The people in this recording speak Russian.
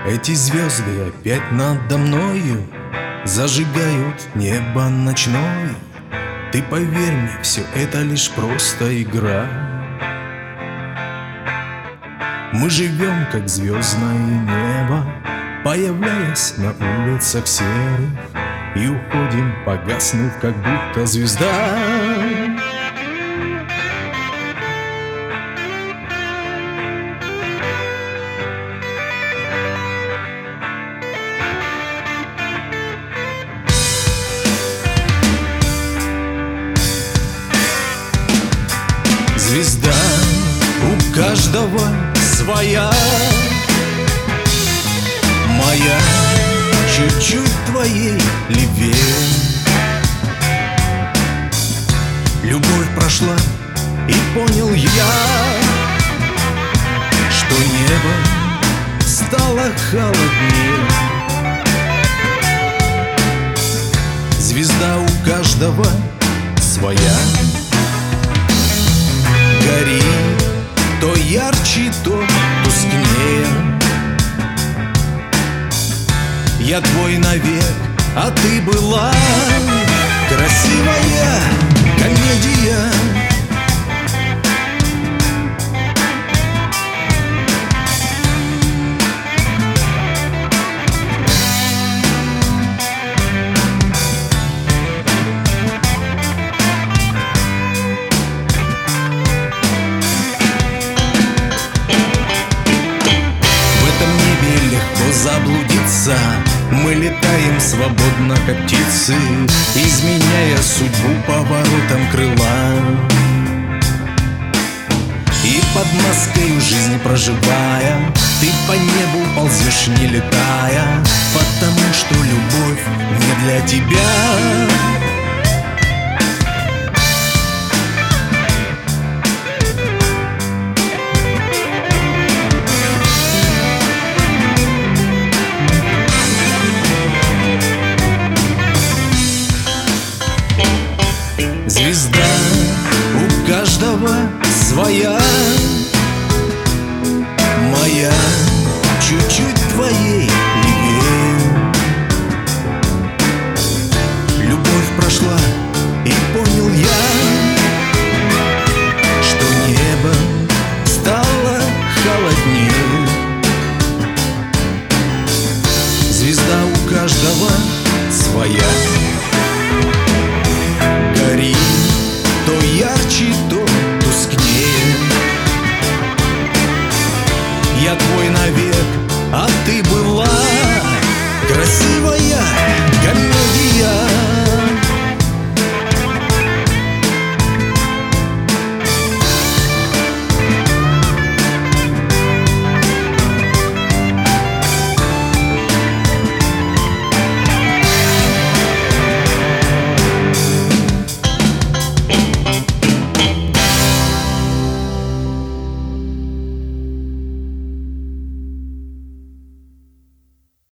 Эти звезды опять надо мною зажигают небо ночное. Ты поверь мне, все это лишь просто игра. Мы живем, как звездное небо, появляясь на улицах серых, и уходим, погаснув, как будто звезда. Звезда у каждого своя, моя чуть-чуть твоей левее. Любовь прошла, и понял я, что небо стало холоднее. Звезда у каждого своя, гори то ярче, то тускнее. Я твой навек, а ты была красивая комедия. Заблудиться, мы летаем свободно, как птицы, изменяя судьбу поворотом крыла. И под маской жизни проживая, ты по небу ползешь, не летая, потому что любовь не для тебя. Звезда у каждого своя, моя чуть-чуть твоей левее. Любовь прошла, и понял я, что небо стало холоднее. Звезда у каждого своя.